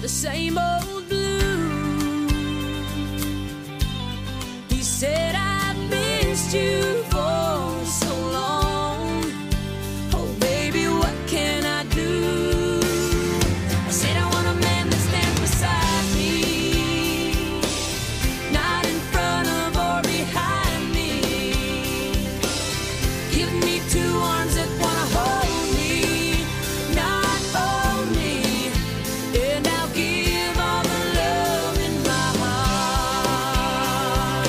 the same old blues. He said, I missed you for so long. Oh, baby, what can I do? I said, I want a man that stands beside me, not in front of or behind me. Give me two arms that want to hold me, not own me, and I'll give all the love in my heart.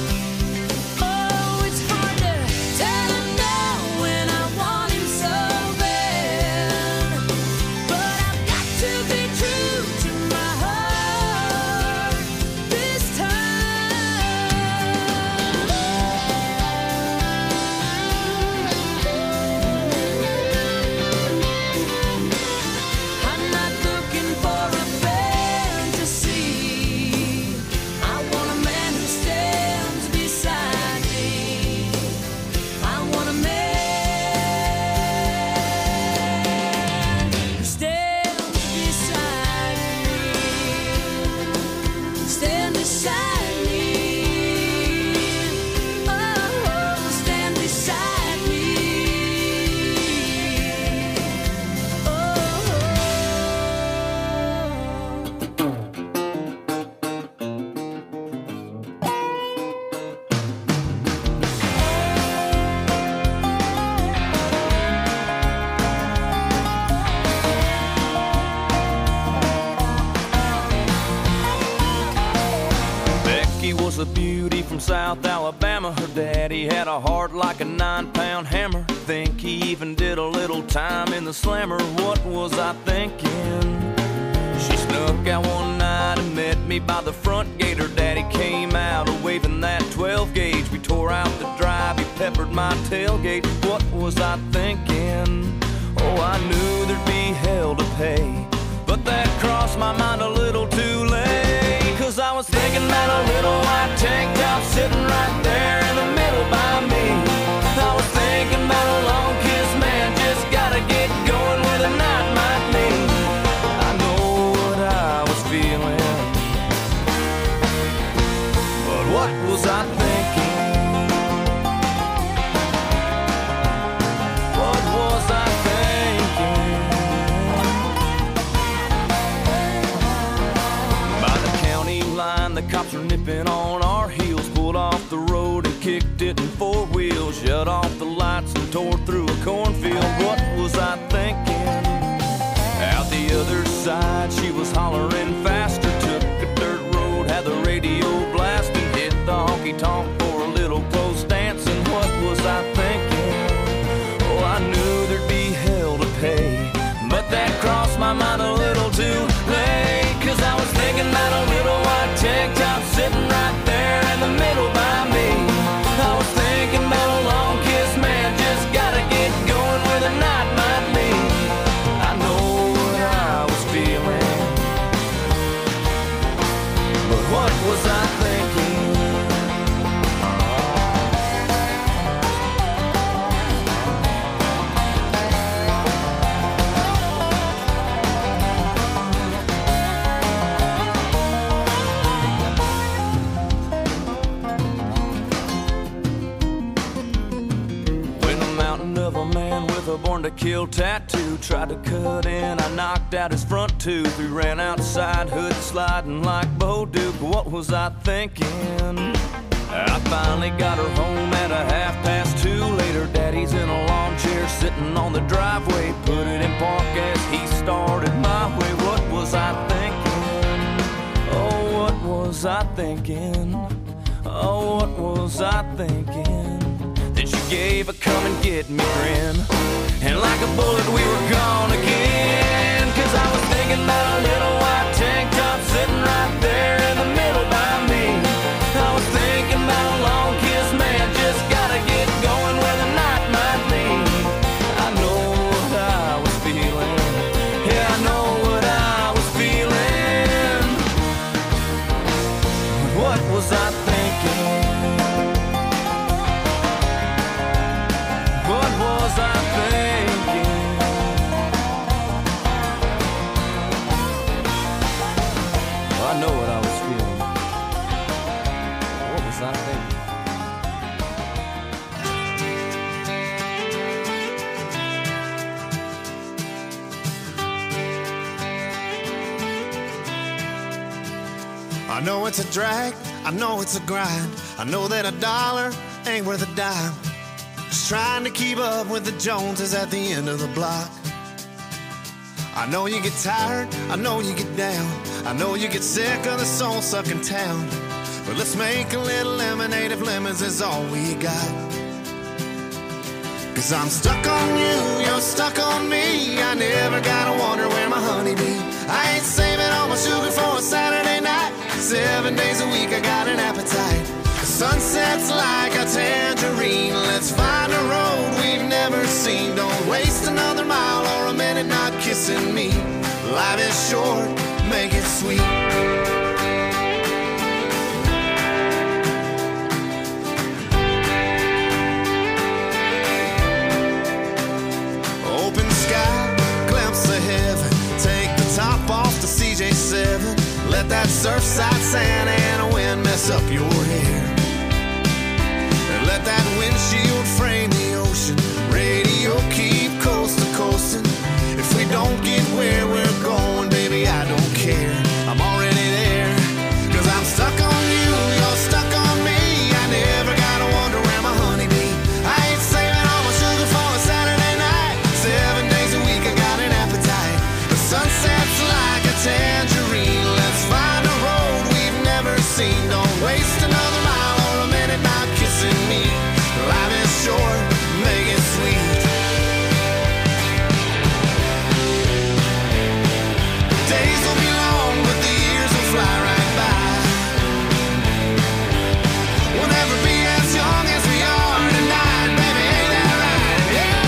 Oh, it's hard to tell him no when I want him so bad, but I've got to be true to my heart this I'm not looking for a fantasy. I want a man who stands beside me. I want a man who stands beside me. Stand beside me. Oh, stand beside me. Becky was a beauty from South Alabama. Her daddy had a heart like a 9-pound hammer. Think he even did a little time in the slammer. What was I thinking? She snuck out one night and met me by the front gate. Her daddy came out waving that 12 gauge. We tore out the drive, he peppered my tailgate. What was I thinking? Oh, I knew there'd be hell to pay, but that crossed my mind a little too late. Cause I was thinking about a little white tank top sitting right there in the middle by me. I was thinking about a long kiss, man, just gotta get going where the night might lead. I know what I was feeling, but what was I thinking? What was I thinking? By the county line, the cops were nipping on our heels. Pulled off the road and kicked it in 4 wheels. Shut off the lights and tore through a cornfield. What was I thinking? Out the other side, she was hollering faster. Took a dirt road, had the radio blasting. Hit the honky-tonk for a little post dancing. What was I thinking? Oh, I knew there'd be hell to pay, but that crossed my mind a little too late. Cause I was thinking about a little white tank top sitting right there in the middle by me. I was thinking about a long kiss, man, just gotta get going where the night might lead. I know what I was feeling, but what was I thinking? A born to kill tattoo tried to cut in, I knocked out his front tooth. We ran outside, hood sliding like Bo Duke. What was I thinking? I finally got her home at a 2:30. Later, daddy's in a lawn chair sitting on the driveway. Put it in park as he started my way. What was I thinking? Oh, what was I thinking? Oh, what was I thinking? Then she gave a come and get me grin, and like a bullet we were gone again. Cause I was thinking about a little white tank top sitting right there in the middle by me. I was thinking about a long kiss, man, just gotta get going where the night might lead. I know what I was feeling, yeah, I know what I was feeling. But what was I thinking? What was I thinking? I know it's a drag, I know it's a grind. I know that a dollar ain't worth a dime. Just trying to keep up with the Joneses at the end of the block. I know you get tired, I know you get down. I know you get sick of the soul-sucking town. But let's make a little lemonade if lemons is all we got. Cause I'm stuck on you, you're stuck on me. I never gotta wonder where my honey be. I ain't saving all my sugar for a Saturday night. 7 days a week I got an appetite. The sunset's like a tangerine. Let's find a road we've never seen. Don't waste another mile or a minute not kissing me. Life is short, make it sweet. Open sky, glimpse of heaven. Take the top off the CJ7. Let that surfside sand and a wind mess up your hair. And let that windshield frame the ocean. Radio keep coast to coasting. If we don't get where we're going, baby, I don't care. I'm already there. Cause I'm stuck on you, you're stuck on me. I never gotta wonder where my honey be. I ain't saving all my sugar for a Saturday night. 7 days a week I got an appetite. The sunset's like a tangerine. Let's find a road we've never seen. Don't waste another mile or a minute not kissing me. Life is short, make it sweet. Days will be long, but the years will fly right by. We'll never be as young as we are tonight, baby, ain't that right? Yeah.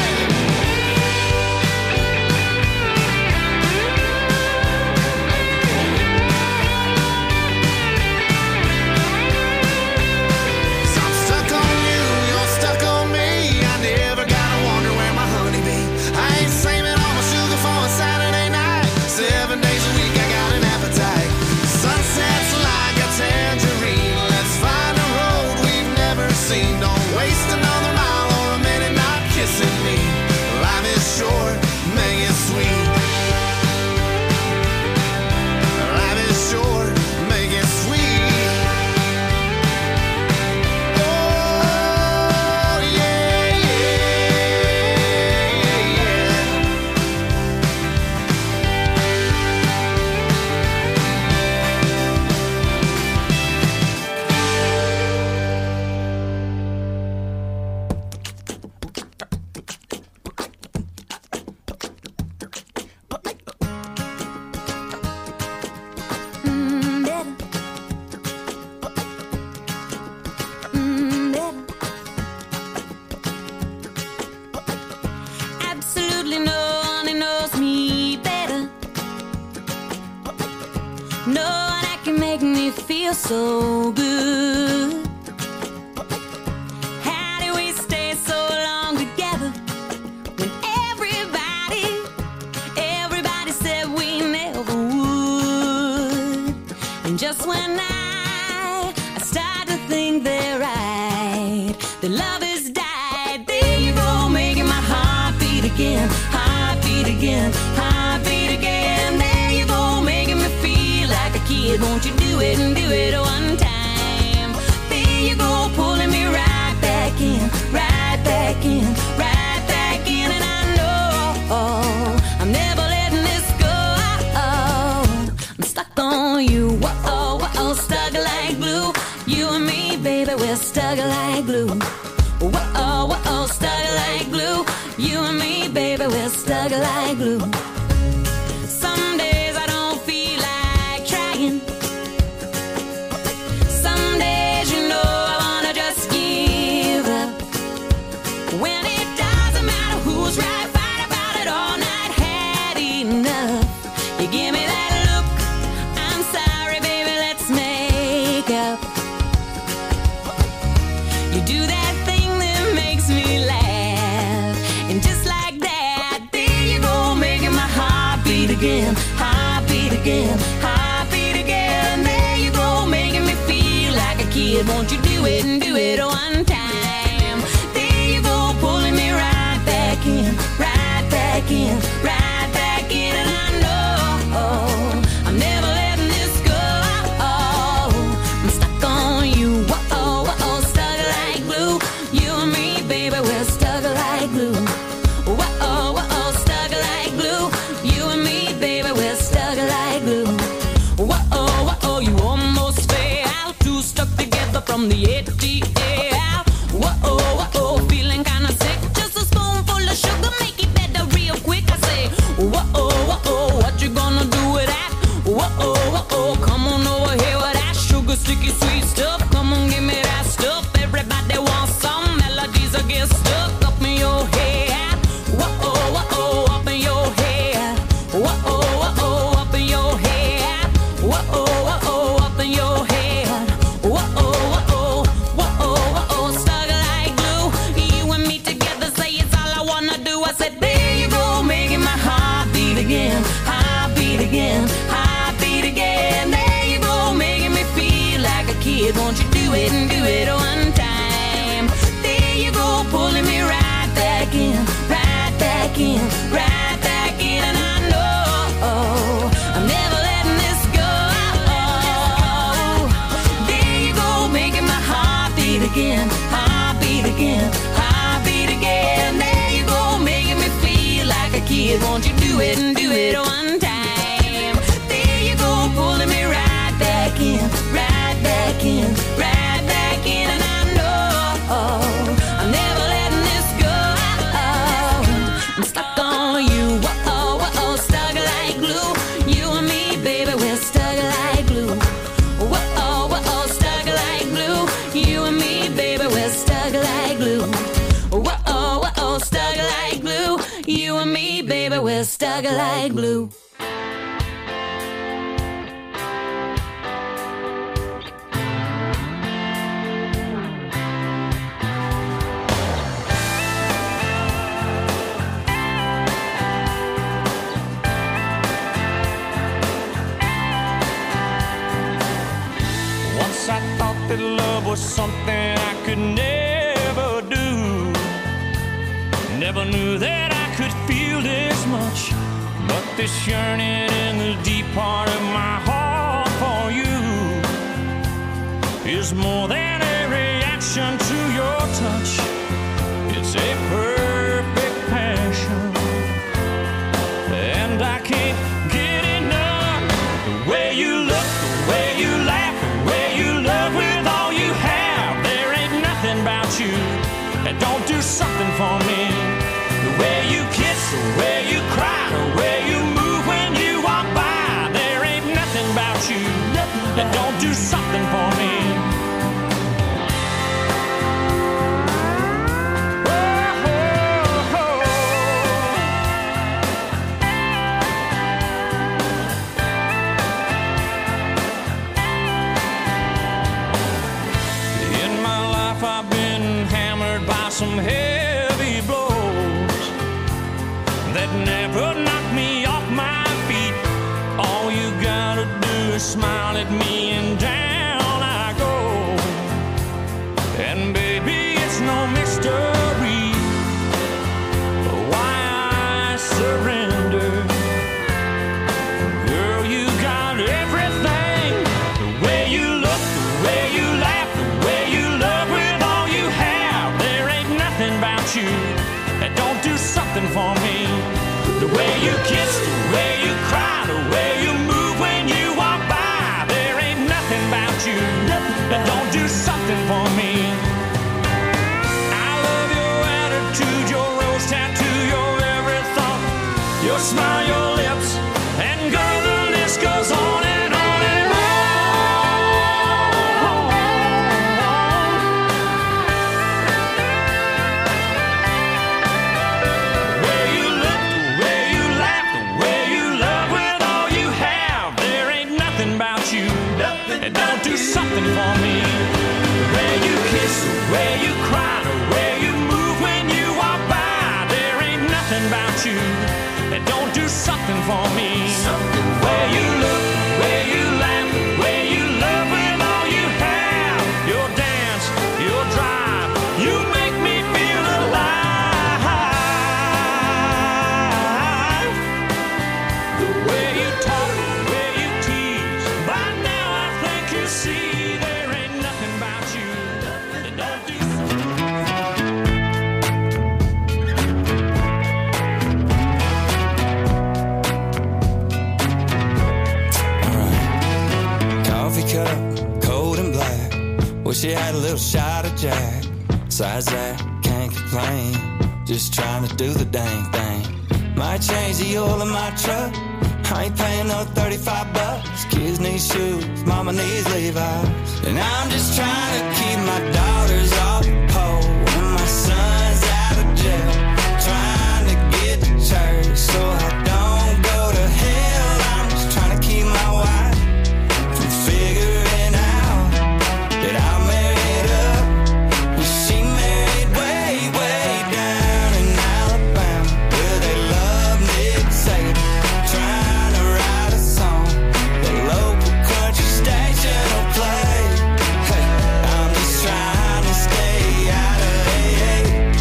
So I'm stuck on you, you're stuck on me. I never gotta wonder where my honey be. I ain't saving all my sugar for a Saturday night. 7 days a week I got an appetite. Sunset's like a tangerine. Let's find a road we've never seen. Don't waste another mile or a minute not kissing me. Life is short, make it sweet. Life is short, make it sweet. Oh, yeah, yeah, yeah. Absolutely no one who knows me better. No one that can make me feel so good. How do we stay so long together when everybody said we never would? And just when I start to think they're right, the love has died. There you go, making my heart beat again, heart beat again, heart beat again. There you go, making me feel like a kid. Won't you do it and do it one time? There you go, pulling me right back in, right back in, right back in. And I know I'm never letting this go. I'm stuck on you, whoa, whoa, stuck like glue. You and me, baby, we're stuck like glue. Whoa, whoa, stuck like glue. You and me, baby, we're stuck like glue. Some days I don't feel like trying. Some days, you know, I wanna just give up. When it doesn't matter who's right, fight about it all night, had enough. You give me that look, I'm sorry, baby, let's make up. You do that thing that makes me laugh. And just like that, there you go, making my heart beat again, heart beat again, heart beat again. There you go, making me feel like a kid. Won't you do it and do it one time? There you go, pulling me right back in, right back in, right back in. And I know I'm never letting this go. stuck like glue. Once I thought that love was something I could never do. Never knew that I could feel this much. But this yearning in the deep part of my heart for you is more than a reaction to your touch. It's a perfect passion, and I can't get enough. The way you look, the way you laugh, the way you love with all you have. There ain't nothing about you that don't do something for me. The way you kiss, the way you cry, the way you move when you walk by. There ain't nothing about you that don't do something for me. I've been hammered by some heavy blows that never knocked me off my feet. All you gotta do is smile at me and down I go. And baby, it's no mystery why I surrender. Girl, you got everything. The way you look, the way you laugh, the way you love with all you have. There ain't nothing about you that don't do something for me. The way you kiss, the way you cry, the way you move when you walk by. There ain't nothing about you that don't do something for me. I love your attitude, your rose tattoo, your every thought, your smile, your lips, and girl, the list goes on and on and on. The way you look, the way you laugh, the way you love with all you have. There ain't nothing about you that don't do something for me. The way you kiss, the way you cry, the way you move when you walk by. There ain't nothing about you that don't do something for me. The way you look, the way you laugh, the way you love with all you have. Your dance, your drive, you make me feel alive. The way you talk, the way you tease, by now I think you see there ain't nothing about you that don't do Coffee cup, cold and black. Wish she had a little shot of Jack. Besides that, can't complain. Just trying to do the dang thing. Might change the oil in my truck. I ain't paying no $35. Kids need shoes, mama needs Levi's. And I'm just trying to keep my daughters off the pole and my son's out of jail. Trying to get to church so I don't go to hell. I'm just trying to keep my wife from figuring out that I married up and she married way, way down in Alabama, where they love Nick Saban. Trying to write a song that local country station will play. Hey, I'm just trying to stay out of AA.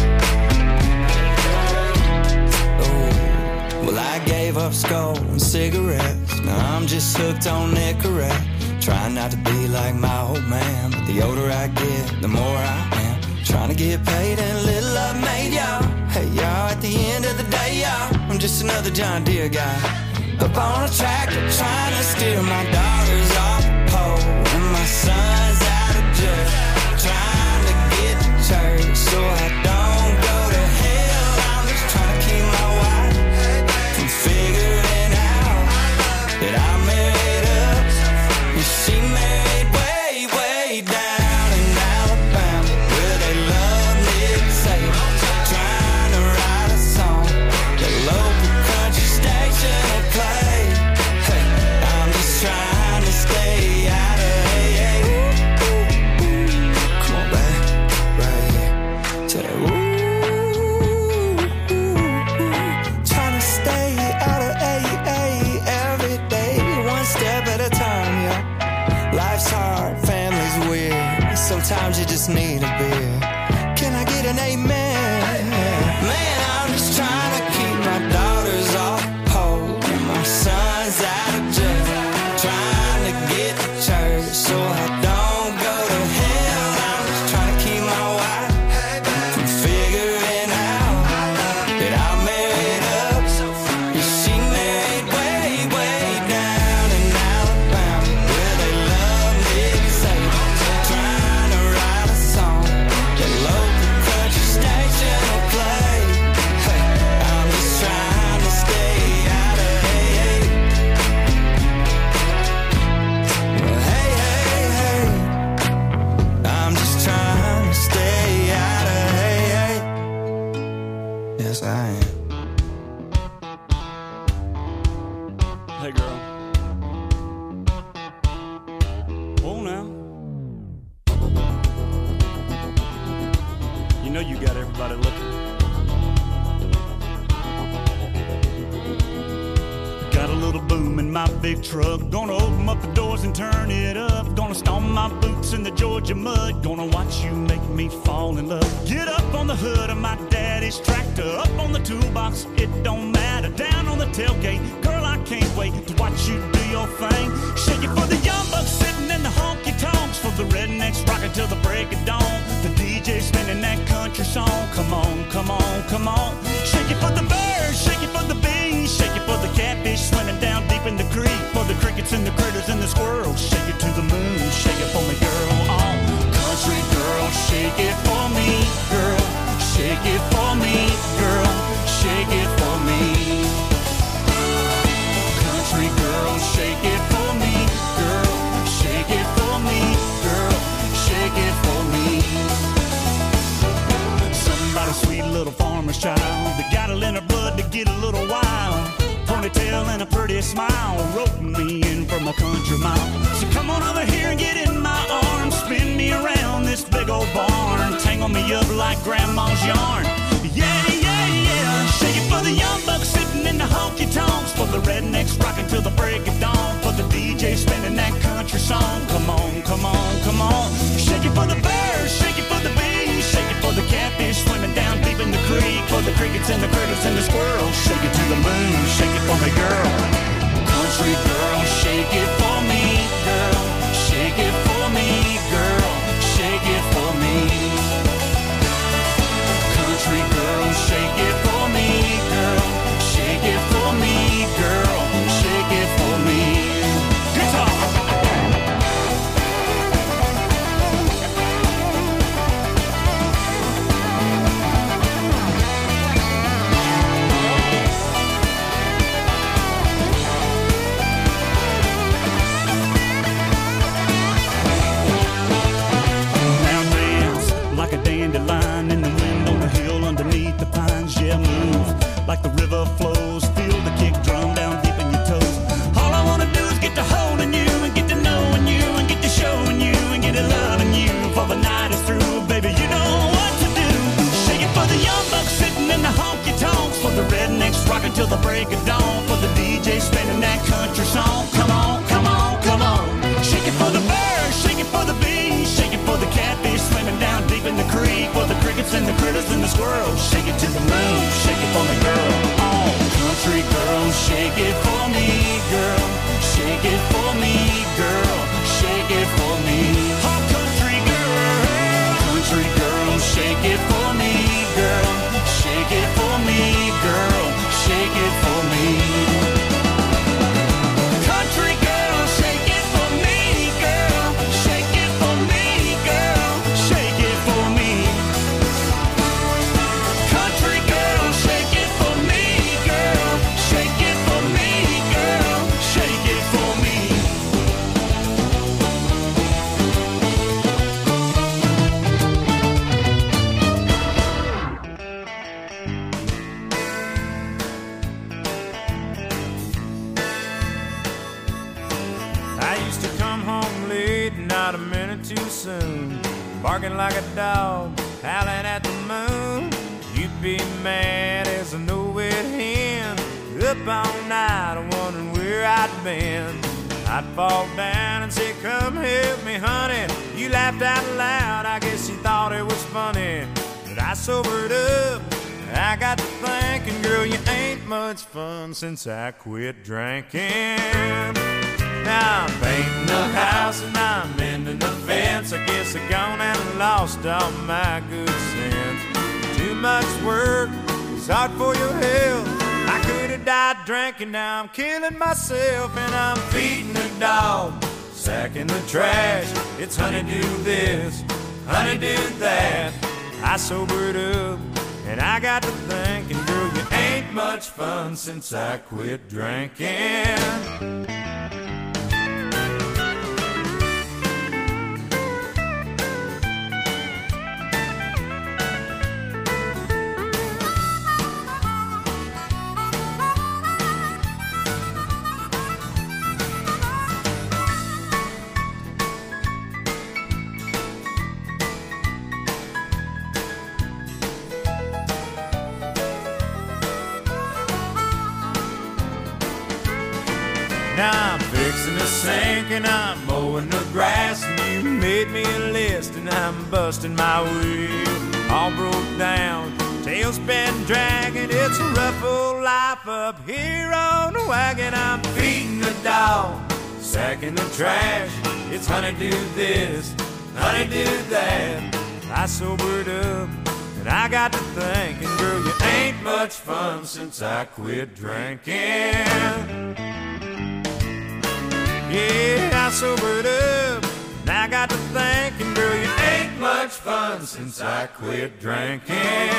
Oh, well, I gave up skull and cigarettes. Now I'm just hooked on Nicorette. Trying not to be like my old man, but the older I get, the more I am. Trying to get paid and a little love made, y'all. Hey, y'all, at the end of the day, y'all, I'm just another John Deere guy. Up on a tractor, trying to steer my daughters off the pole and my son's out of jail. Trying to get to church so I don't go to hell. I'm just trying to keep my wife from figuring out that I married up and she married way, way down in Alabama, where they love Nick Saban. Trying to write a song that local country station just need a beer. Can I get an amen? Man, I'm just trying to keep my daughters off hold and my sons out of jail. Trying to get to church so I don't go to hell. I'm just trying to keep my wife from figuring out that I married up. Yeah, she married way, way down in Alabama, where they love mixtapes. Trying to write a song that local country station will play. Hey, I'm just trying to stay out of AA. Well, hey, hey, hey, I'm just trying to stay out of AA. Yes, I am. Hey, girl. Oh, now. You know you got everybody looking. Got a little boom in my big truck. Gonna open up the doors and turn it up. Gonna stomp my boots in the Georgia mud. Gonna watch you make me fall in love. Get up on the hood of my daddy's tractor. Up on the toolbox, it don't matter. Down on the tailgate, girl, I can't wait to watch you do your thing. Shake it for the young bucks sitting in the honky tonks. For the rednecks rocking till the break of dawn. The DJ spinning that country song. Come on, come on, come on. Shake it for the birds, shake it for the bees. Shake it for the catfish swimming down deep in the creek. For the crickets and the critters and the squirrels. Shake it to the moon, shake it for me, girl. Oh, country girl, shake it for me, girl. Shake it for me, girl. Shake it for me. Country girl, shake it for me, girl. Shake it for me, girl. Shake it for me. Somebody sweet little farmer's child that got it in her blood to get a little wild. Ponytail and a pretty smile, roping me in from a country mile. So come on over here and get in my arms, spin me around this big old barn, tangle me up like grandma's yarn. Yeah, yeah, yeah. Shake it for the young bucks sitting in the honky tonks. For the rednecks rocking till the break of dawn. For the DJ spinning that country song. Come on, come on, come on. Shake it for the birds, shake it for the bees. Shake it for the catfish swimming down deep in the creek. For the crickets and the critters and the squirrels. Shake it to the moon, shake it for me, girl. Country girl, shake it for me, girl. Shake it for me, girl. Shake it for me. Country girl, shake it for me, girl. Shake it for me, girl. Shake it for me. Guitar. Like a dandelion in the wind on the hill underneath the pines. Yeah, move like the river flows. Feel the kick drum down deep in your toes. All I wanna do is get to holding you and get to knowing you and get to showing you and get to loving you. For the night is through, baby, you know what to do. Shake it for the young bucks sitting in the honky tonks. For the rednecks rocking till the break of dawn. For the DJ spinning that country song. Come on, come on, come on. Shake it for the birds, shake it for the bees. Shake it for the catfish swimming down deep in the creek. For the crickets and the critters and the squirrels. Shake it to the moon, shake it for me, girl. Oh, country girl, shake it for me, girl. Shake it for me, girl. Shake it for me. Oh, country girl, shake it for me, girl. Shake it for me, girl. Shake it for me. Country girl, shake it for me, girl. Shake it for me, girl. Shake it for me. Country girl, shake it for me, girl. Shake it for me, girl. Shake it for me. I used to come home late, not a minute too soon, barking like a dog, howling at the moon. You'd be mad as a no-wet hen, up all night wondering where I'd been. I'd fall down and say, come help me, honey, You laughed out loud, I guess you thought it was funny. But I sobered up, I got to thinking, girl, you ain't much fun since I quit drinking. Now I'm painting the house and I'm mending the fence. I guess I gone and lost all my good sense. Too much work, it's hard for your health. I could have died drinking, now I'm killing myself. And I'm feeding the dog, sacking the trash. It's honeydew this, honeydew that. I sobered up and I got to thinking, girl, you ain't much fun since I quit drinking. Now I'm fixing the sink and I'm mowing the grass, and you made me a list and I'm busting my wheel. All broke down, tailspin dragging. It's a rough old life up here on the wagon. I'm feeding the dog, sacking the trash. It's honeydew this, honeydew that. I sobered up and I got to thinking, girl, you ain't much fun since I quit drinking. Yeah, I sobered up, and I got to thinking, girl, you ain't much fun since I quit drinking.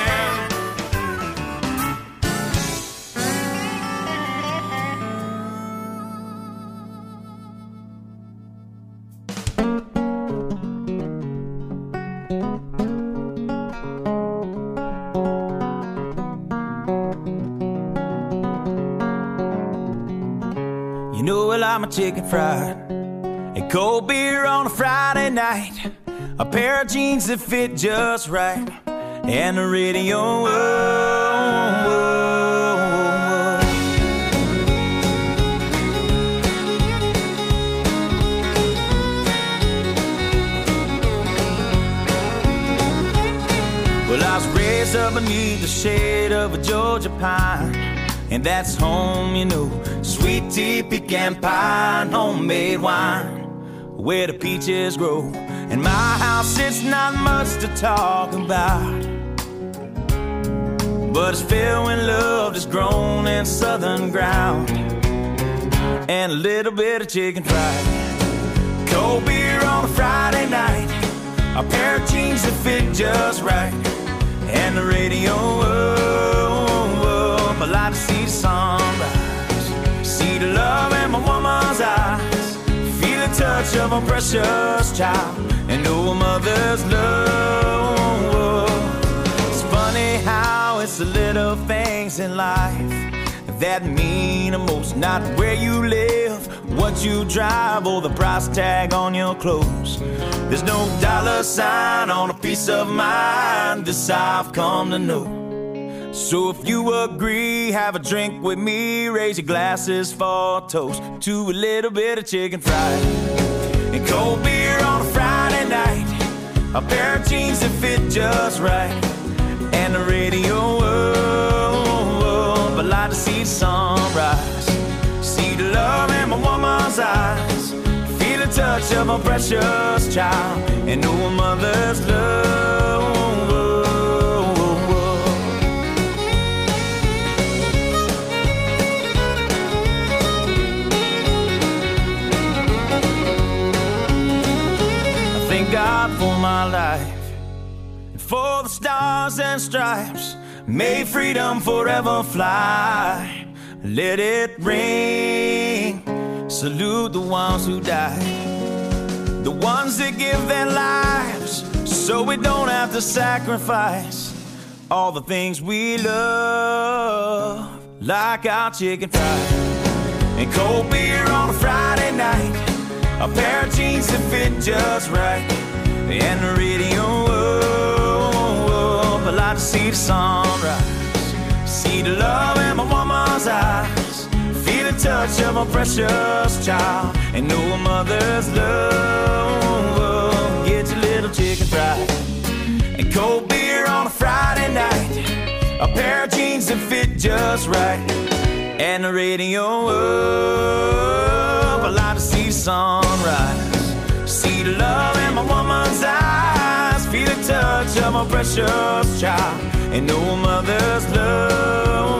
You know I like my chicken fried and cold beer on a Friday night, a pair of jeans that fit just right, and the radio. Well, I was raised up beneath the shade of a Georgia pine, and that's home, you know. Sweet tea, pecan pie, and homemade wine, where the peaches grow. And my house, it's not much to talk about, but it's filled with love that's grown in southern ground, and a little bit of chicken fried, cold beer on a Friday night, a pair of jeans that fit just right, and the radio up. I like to see the sunrise, see the love in my woman's eyes, feel the touch of a precious child, and know a mother's love. It's funny how it's the little things in life that mean the most. Not where you live, what you drive, or the price tag on your clothes. There's no dollar sign on a piece of mind, this I've come to know. So if you agree, have a drink with me, raise your glasses for a toast to a little bit of chicken fried and cold beer on a Friday night, a pair of jeans that fit just right, and the radio up. I like to see the sunrise, see the love in my woman's eyes, feel the touch of a precious child, and know a mother's love. God for my life, and for the stars and stripes, may freedom forever fly. Let it ring, salute the ones who died, the ones that give their lives so we don't have to sacrifice all the things we love, like our chicken fried and cold beer on a Friday night, a pair of jeans that fit just right, and the radio up. I like to see the sunrise, see the love in my woman's eyes, feel the touch of a precious child, and know a mother's love. a pair of jeans that fit just right, and the radio up, I like to see the sunrise, see the love in my woman's eyes, feel the touch of my precious child, and know a mother's love.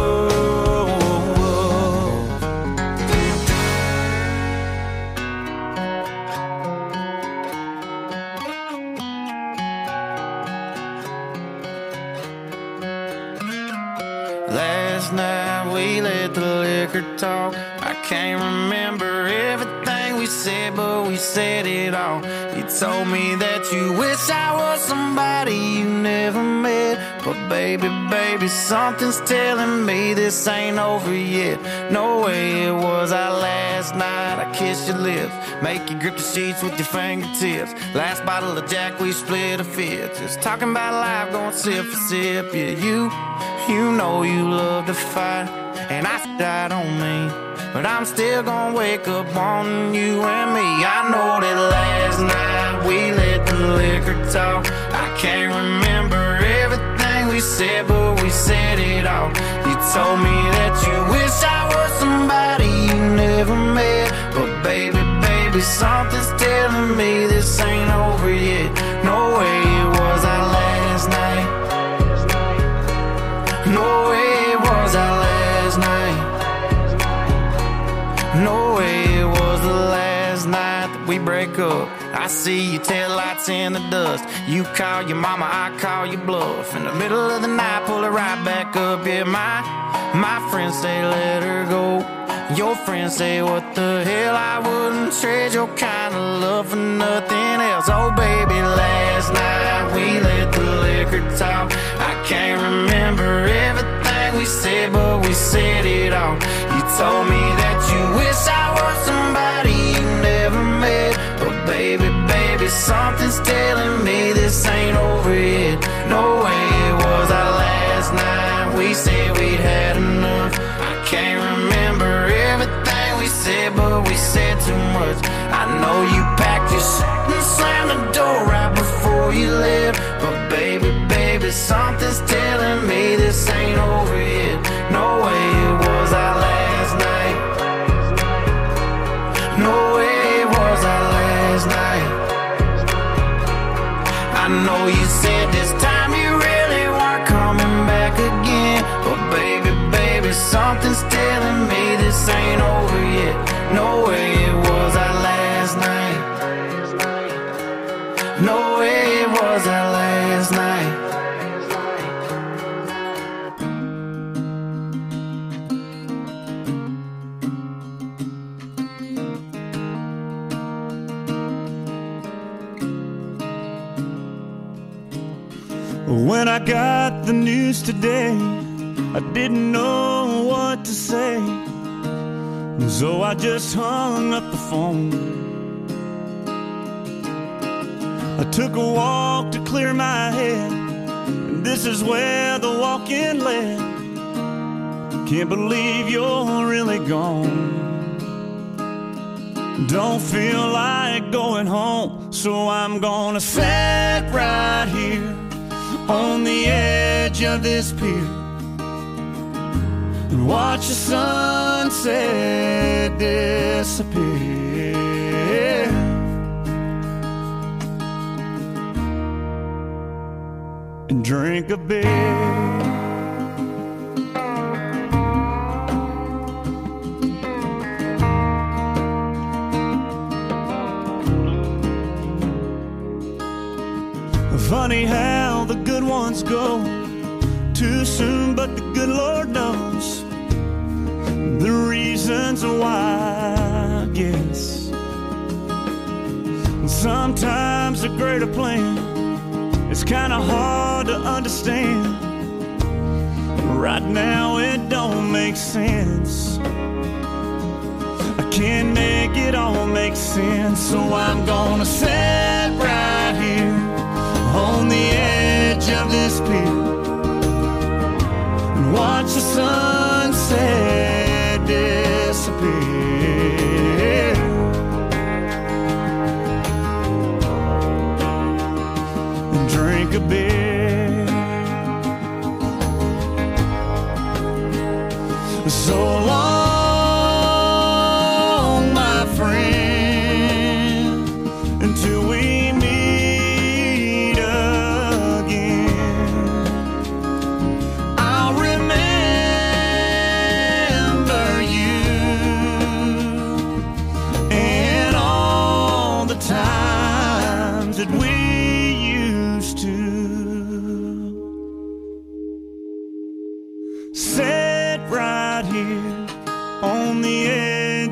Last night we let the liquor talk. I can't remember everything we said, but we said it all. You told me that you wish I was somebody you never met, but baby, baby, something's telling me this ain't over yet. No way it was our last night. I kissed your lips, make you grip the sheets with your fingertips. Last bottle of Jack, we split a fifth. Just talking about life, going sip for sip. Yeah, you know you love to fight, and I died on me, but I'm still gonna wake up on you and me. I know that last night we let the liquor talk. I can't remember everything we said, but we said it all. You told me that you wish I was somebody you never met, but baby, baby, something's telling me this ain't over yet. No way it was our last night. No way it was our last night. No way it was the last night that we break up. I see your taillights in the dust. You call your mama, I call your bluff. In the middle of the night, pull it right back up. Yeah, my friends say let her go. Your friends say what the hell, I wouldn't trade your kind of love for nothing else. Oh baby, last night we let the liquor talk. I can't remember everything we said, but we said it all. You told me that you wish I was somebody you never met, but baby, baby, something's telling me this ain't over yet. No way it was our last night. We said we'd had enough. I can't remember everything we said, but we said too much. I know you packed your shit and slammed the door right before you left, but baby, baby, something's telling me this ain't over yet. No way it was our last night. No way it was our last night. I know you said this time you really weren't coming back again, but baby, baby, something's telling me this ain't over yet. No way it was our last night. No way it was our last night. When I got the news today, I didn't know what to say, so I just hung up the phone. I took a walk to clear my head, and this is where the walk-in led. Can't believe you're really gone. Don't feel like going home, so I'm gonna sit right here on the edge of this pier and watch the sunset disappear, and drink a beer. Funny how the good ones go too soon, but the good Lord knows the reasons why, I guess. Sometimes a greater plan is kind of hard to understand. Right now it don't make sense. I can't make it all make sense, so I'm gonna sit right here on the edge of this pier and watch the sunset disappear, and drink a beer.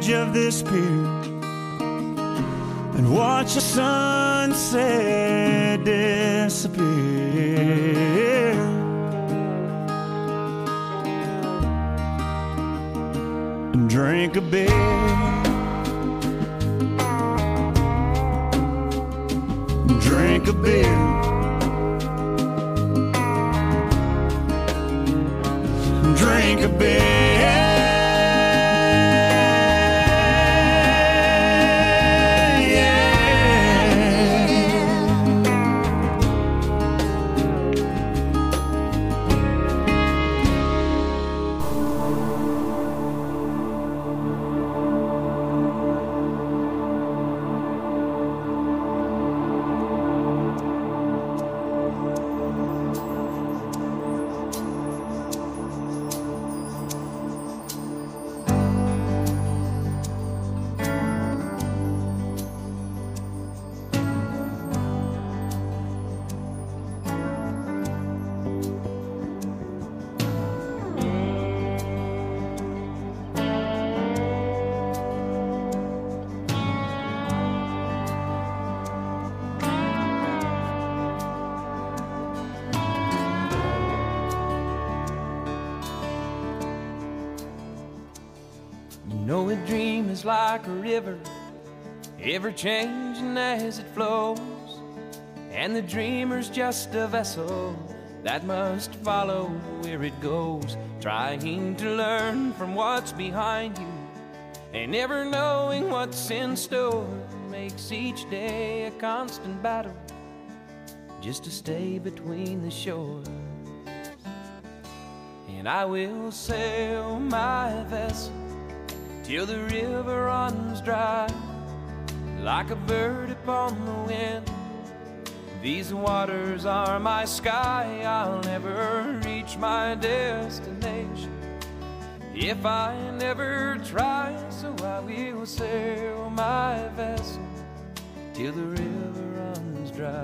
of this pier and watch the sunset disappear. And drink a beer. Drink a beer. Drink a beer. know a dream is like a river, ever changing as it flows, and the dreamer's just a vessel that must follow where it goes, trying to learn from what's behind you and never knowing what's in store. Makes each day a constant battle just to stay between the shores. And I will sail my vessel till the river runs dry, like a bird upon the wind. These waters are my sky. I'll never reach my destination if I never try. So I will sail my vessel till the river runs dry.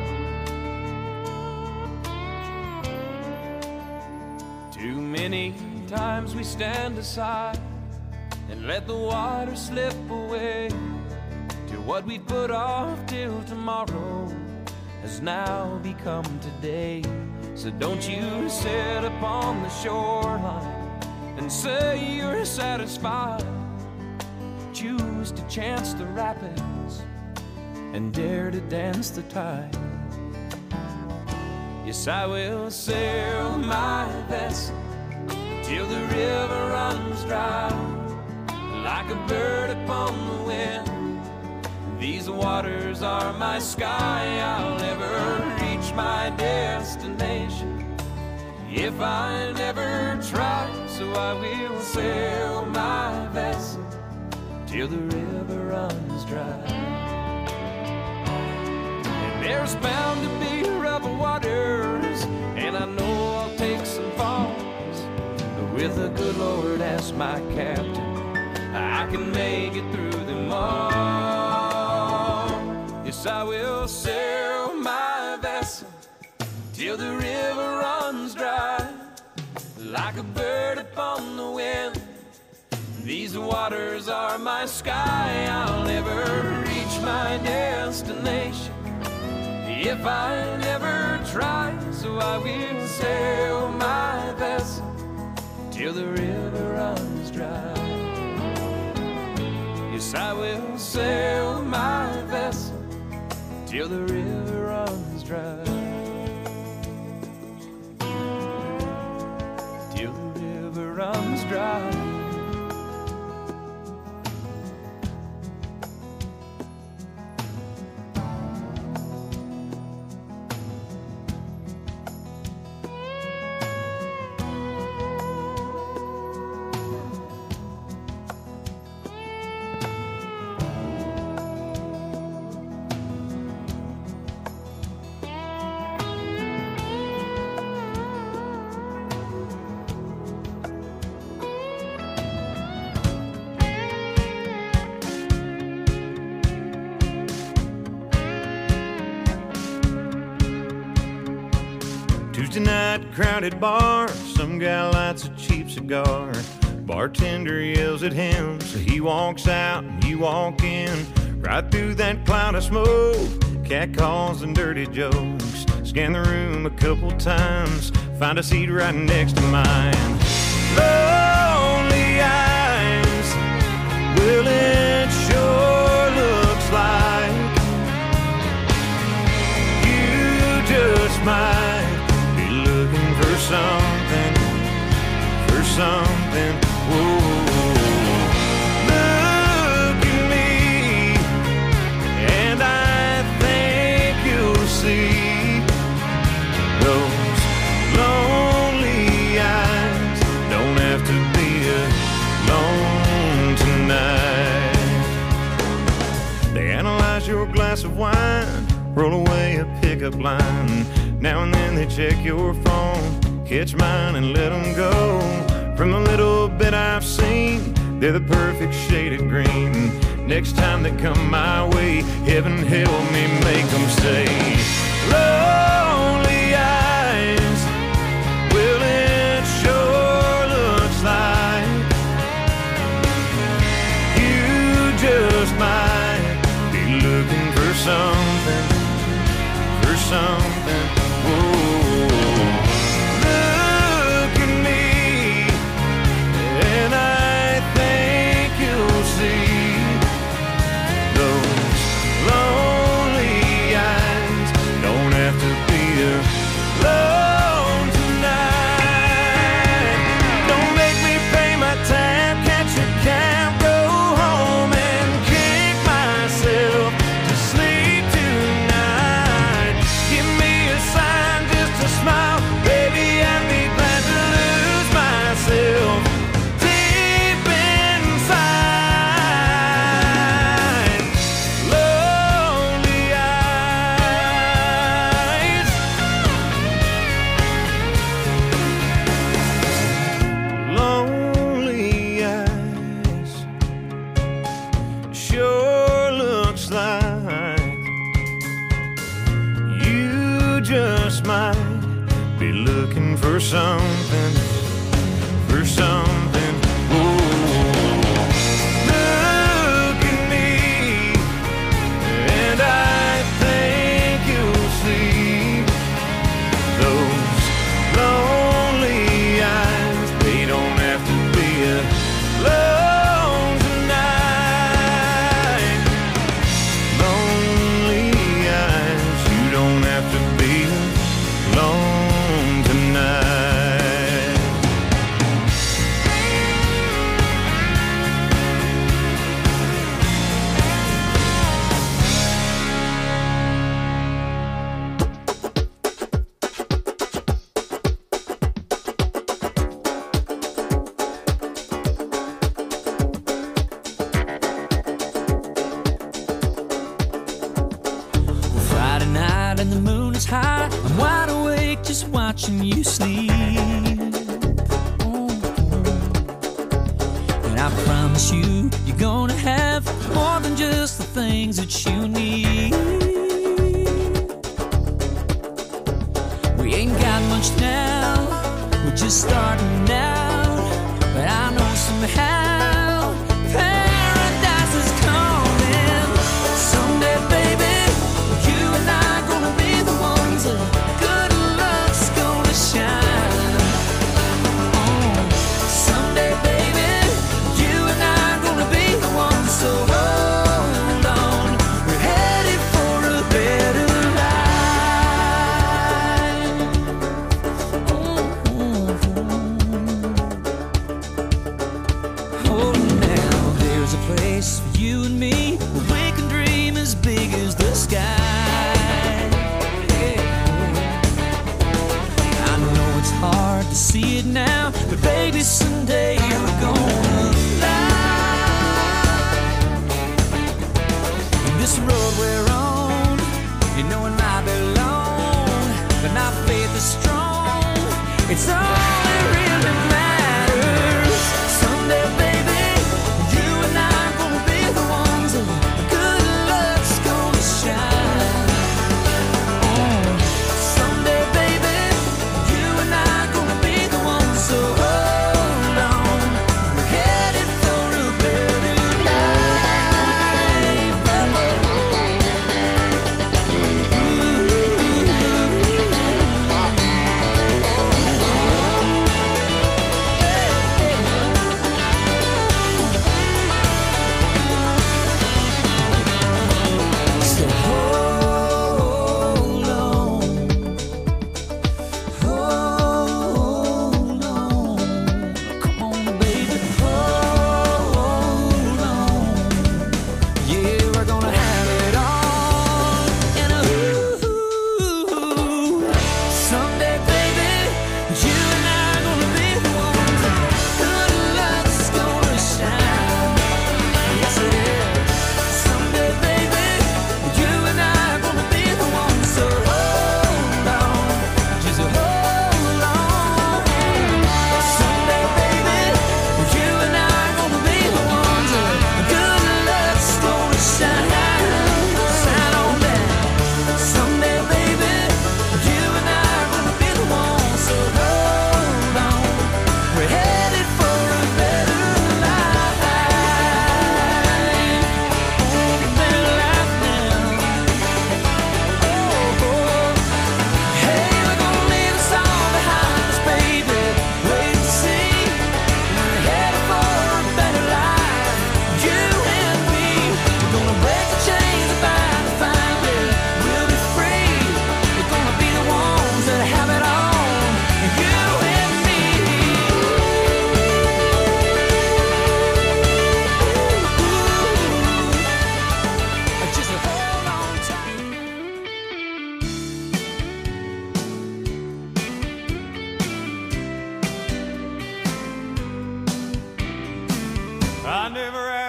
Too many times we stand aside and let the water slip away, till what we put off till tomorrow has now become today. So don't you sit upon the shoreline and say you're satisfied. Choose to chance the rapids and dare to dance the tide. Yes, I will sail my vessel till the river runs dry, like a bird upon the wind. These waters are my sky. I'll never reach my destination if I never try. So I will sail my vessel till the river runs dry. And there's bound to be rough waters, and I know I'll take some falls, but with the good Lord as my captain, I can make it through them all. Yes, I will sail my vessel till the river runs dry, like a bird upon the wind. These waters are my sky. I'll never reach my destination if I never try. So I will sail my vessel till the river runs dry. Yes, I will sail my vessel till the river runs dry. Till the river runs dry. Tuesday night, crowded bar, some guy lights a cheap cigar, Bartender yells at him, so he walks out and you walk in. Right through that cloud of smoke, catcalls and dirty jokes. Scan the room a couple times, find a seat right next to mine. Lonely eyes, well it sure looks like you just might be looking for something, for something. Whoa. Look at me, and I think you'll see those lonely eyes don't have to be alone tonight. They analyze your glass of wine, roll away a pickup line. Now and then they check your phone, catch mine and let them go. From the little bit I've seen, they're the perfect shade of green. Next time they come my way, heaven help me make them say, lonely eyes, well it sure looks like you just might be looking for something, for something. Whoa. Look at me, and I think you'll see those lonely eyes don't have to be alone tonight. Don't make me pay my tab, catch a cab, go home and kick myself to sleep tonight. Give me a sign, just a smile, baby, I'd be glad to lose myself deep inside. Lonely eyes, lonely eyes, sure looks like you just might be looking for something, for something. Ooh. Look at me, and I think you'll see those lonely eyes. They don't have to be alone tonight. Lonely eyes, you don't have to be alone tonight. Friday night and the moon is high. I'm wide awake just watching you sleep. And I promise you, you're gonna have more than just the things that you need. We ain't got much now, we're just starting out. But I know somehow paradise is coming someday, baby. You and I gonna be the ones that good luck's gonna shine. Someday, baby, you and I gonna be the ones. So hold on, we're headed for a better life. Oh, now there's a place for you and me where we can dream as big as the sky. I know it's hard to see it now, but baby, someday we're gonna fly. And this road we're on, you know it might be long, but my faith is strong. It's all that really matters. Someday, baby, you and I gonna be the ones that good luck's gonna shine. Someday, baby, you and I gonna be the ones. So hold on,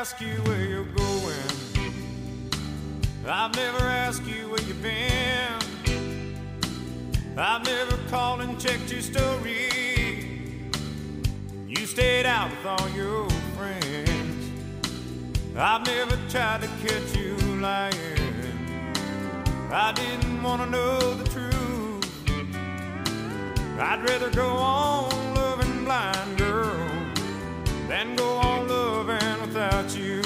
ask you where you're going. I've never asked you where you've been. I've never called and checked your story. You stayed out with all your friends. I've never tried to catch you lying. I didn't want to know the truth. I'd rather go on loving blind, girl, than go on loving without you.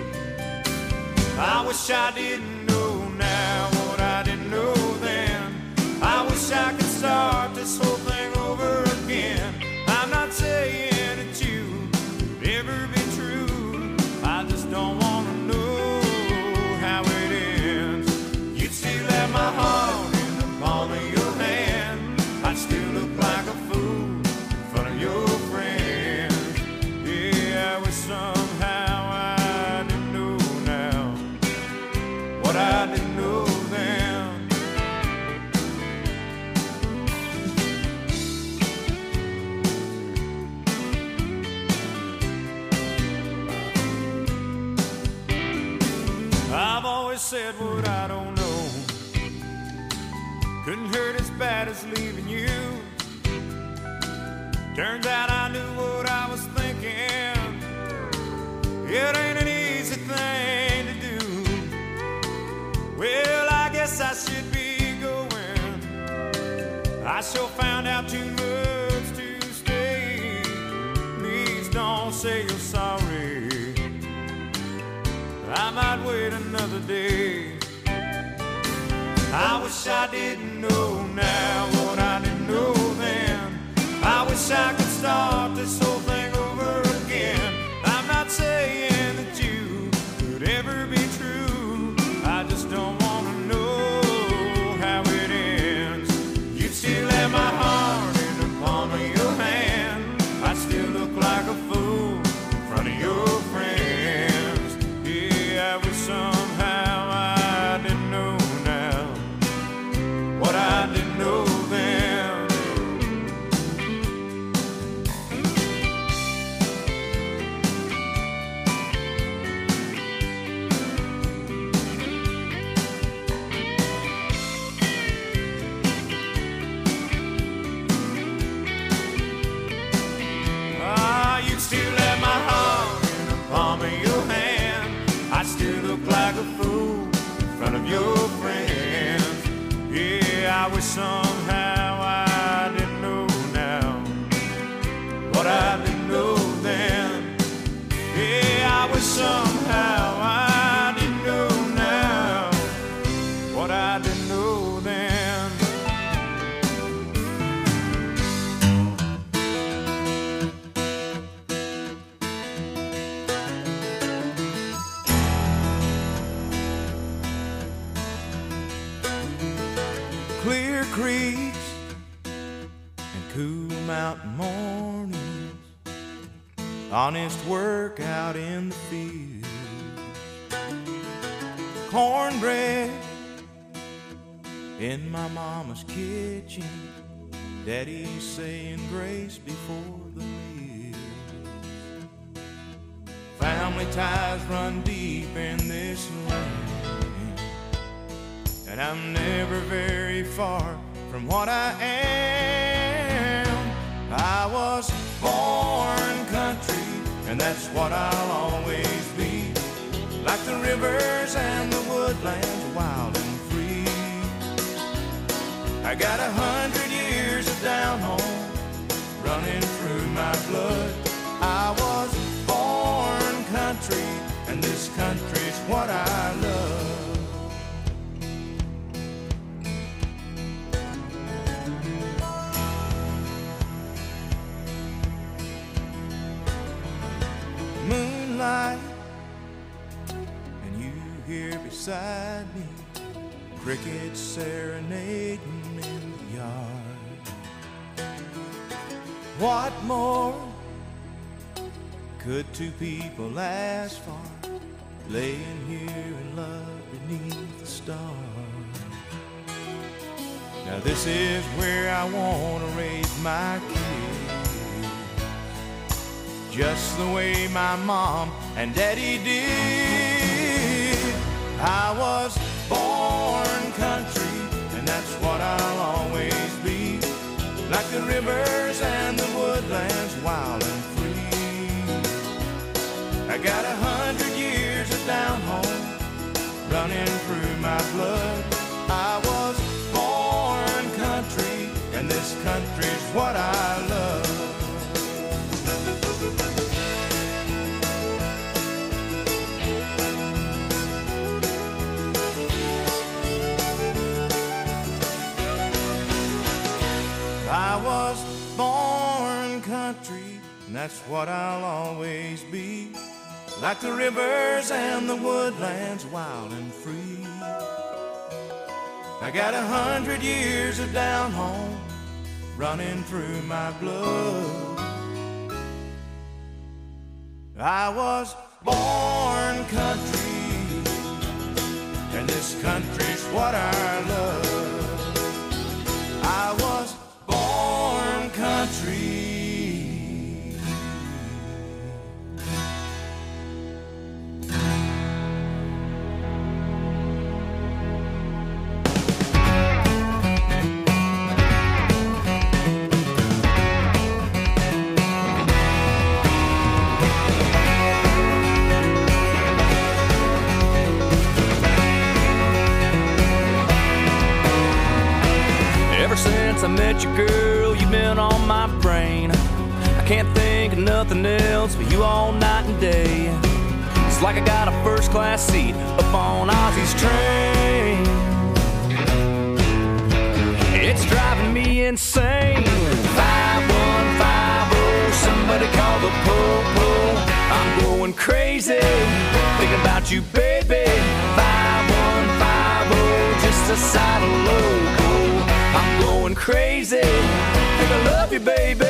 I wish I didn't know now what I didn't know then. I wish I could start this whole thing over again. I'm not saying that you could ever be true. I just don't want to know how it ends. You'd still have my heart in the palm of your hand. I'd still look like a fool in front of your friends. Yeah, I wish somehow I didn't know now what I didn't know then. I've always said what I don't know. Couldn't hurt as bad as leaving you. Turns out I knew what I was thinking. It ain't an easy thing to do. Well, I guess I should be going. I sure found out too much to stay. Please don't say you're sorry. I might wait another day. I wish I didn't know now what I didn't know then. I wish I could start this whole thing over again. I'm not saying that you could ever be true. I just don't want to know how it ends. You'd still have my heart in the palm of your hand. I'd still look like a fool in front of your friends. Yeah, I wish somehow I didn't know now what I didn't know then. You'd still have my heart in the palm of your hand. I still look like a fool in front of your friends. Yeah, I wish somehow I didn't know now what I didn't know then. Yeah, I wish somehow I didn't know now what I didn't know then. Clear creeks and cool mountain mornings, honest work out in the field, cornbread in my mama's kitchen, daddy saying grace before the meal. Family ties run deep in this land, and I'm never very far from what I am. I was born country, and that's what I'll always be. Like the rivers and the woodlands, wild and free. I got 100 years of down home running through my blood. I was born country, and this country's what I love. Moonlight, and you here beside me, crickets serenading in the yard. What more could two people ask for, laying here in love beneath the stars? Now this is where I want to raise my kids. just the way my mom and daddy did. I was born country, and that's what I'll always be. Like the rivers and the woodlands, wild and free. I got 100 years of down home running through my blood. I was born country, and this country's what I love. I was born country, and that's what I'll always be. Like the rivers and the woodlands, wild and free. I got 100 years of down home running through my blood. I was born country, and this country's what I love. I was born country. Ever since I met you, girl, you've been on my brain. I can't think of nothing else but you all night and day. It's like I got a first-class seat up on Ozzy's train. It's driving me insane. 5150, somebody call the po-po. I'm going crazy, thinking about you, baby. 5150, just a side of logo. I'm going crazy, think I love you, baby.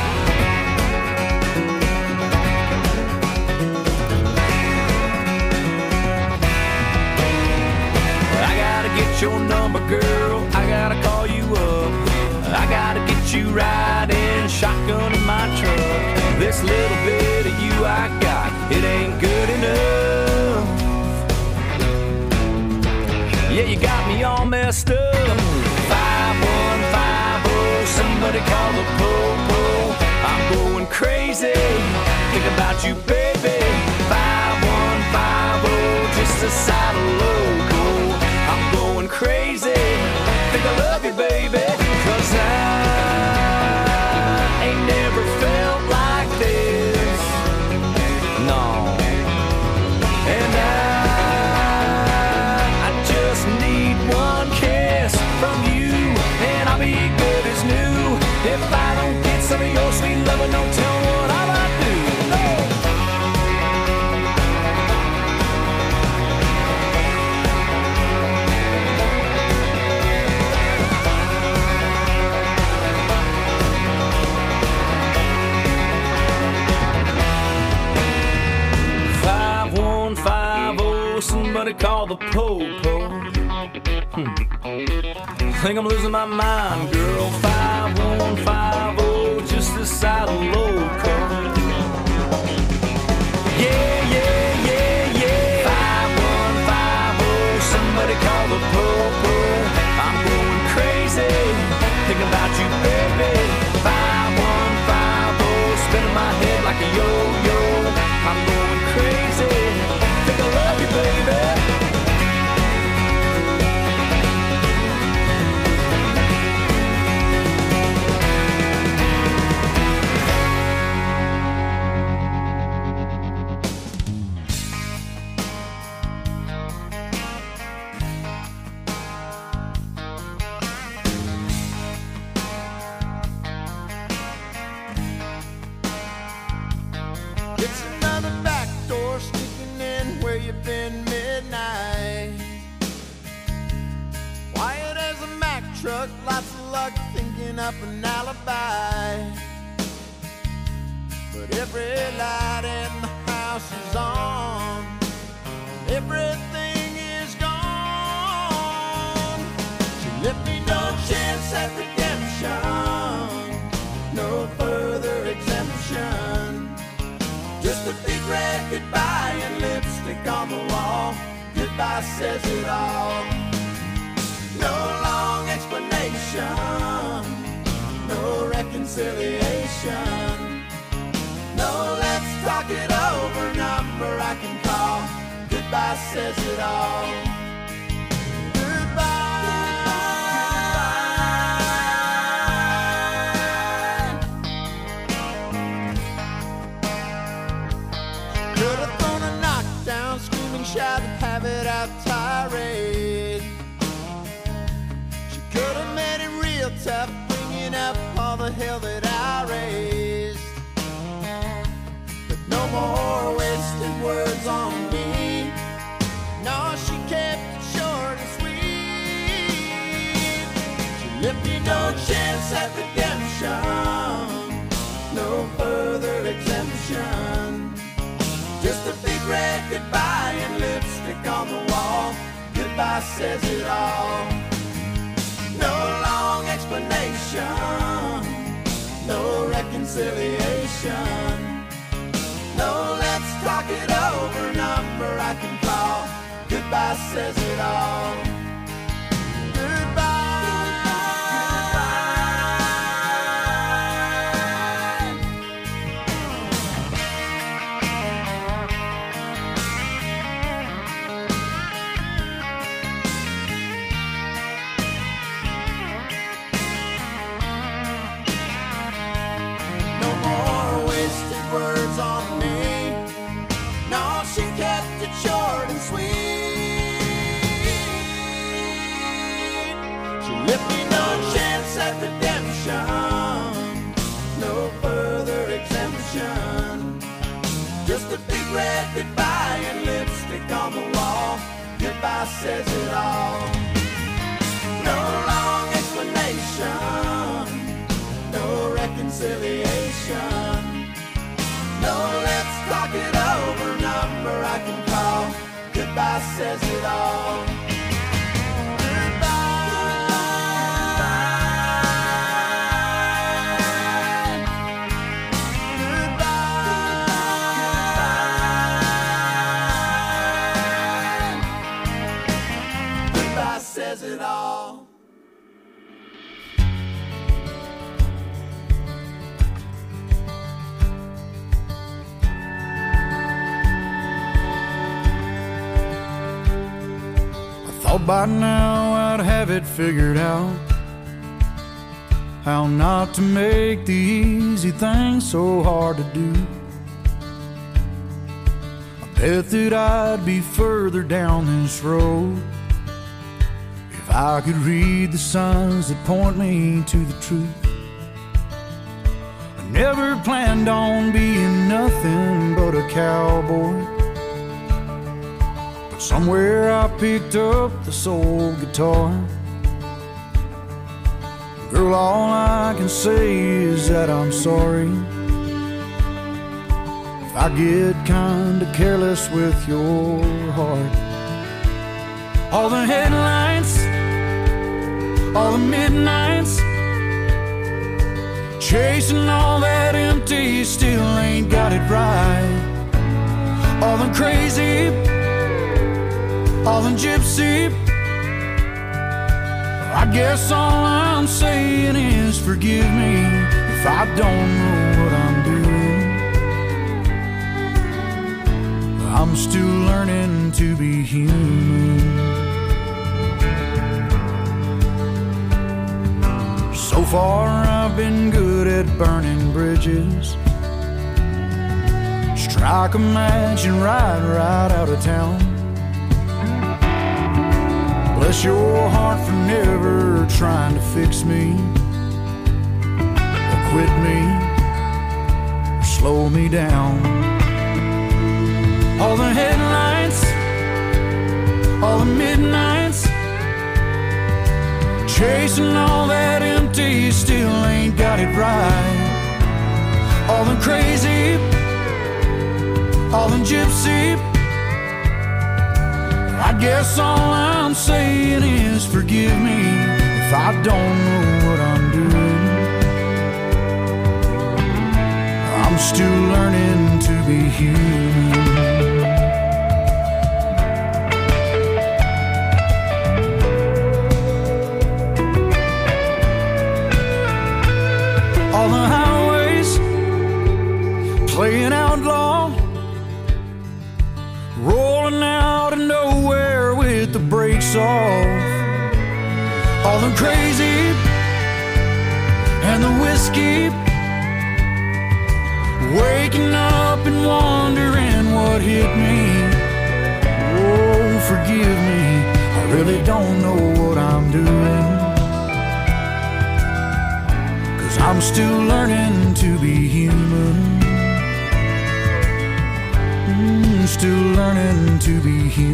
I gotta get your number, girl, I gotta call you up. I gotta get you riding shotgun in my truck. This little bit of you I got, it ain't good enough. Yeah, you got me all messed up. 5150, somebody call the po-po. I'm going crazy, think about you, baby. 5150, just a side of logo. I'm going crazy, think I love you, baby. 'Cause I ain't never felt like this, no. And I just need one kiss from you, and I'll be good as new. If I don't get some of your sweet loving, don't tell me what I might do. No. Somebody call the po-po. Think I'm losing my mind, girl. 5150, just a side of loco. Yeah, yeah, yeah, yeah. 5150, somebody call the po-po. I'm going crazy, thinking about you, baby. 5150, spinning my head like a yo-yo. I'm going crazy, think I love you, baby. It's another back door sneaking in where you've been midnight. Quiet as a Mack truck, lots of luck thinking up an alibi. But every light in the house is on, everything is gone. She left me no chance at redemption, no further exemption. on the wall. Goodbye says it all. No long explanation, no reconciliation. No, let's talk it over, number I can call. Goodbye says it all. Shout, have it out tirade. She could have made it real tough, bringing up all the hell that I raised. But no more wasted words on me. No, she kept it short and sweet. She left me no chance at redemption, no further exemption. Just a big red goodbye and lipstick on the wall. Goodbye says it all. No long explanation, no reconciliation. No, let's talk it over, number I can call. Goodbye says it all. Red goodbye and lipstick on the wall. Goodbye says it all. No long explanation, no reconciliation. No, let's talk it over, number I can call. Goodbye says it all. Says it all. I thought by now I'd have it figured out, how not to make the easy things so hard to do. I bet that I'd be further down this road if I could read the signs that point me to the truth. I never planned on being nothing but a cowboy, but somewhere I picked up the soul guitar. Girl, all I can say is that I'm sorry if I get kinda careless with your heart. All the headlights, all the midnights, chasing all that empty, still ain't got it right. All the crazy, all the gypsy, I guess all I'm saying is forgive me if I don't know what I'm doing. I'm still learning to be human. So far I've been good at burning bridges, strike a match and ride right out of town. Bless your heart for never trying to fix me, or quit me, or slow me down. All the headlights, all the midnights, chasing all that empty, still ain't got it right. All the crazy, all the gypsy, I guess all I'm saying is forgive me if I don't know what I'm doing. I'm still learning to be human. driving out of nowhere with the brakes off. All them crazy and the whiskey, waking up and wondering what hit me. Oh, forgive me, I really don't know what I'm doing, 'cause I'm still learning to be human. Still learning to be human.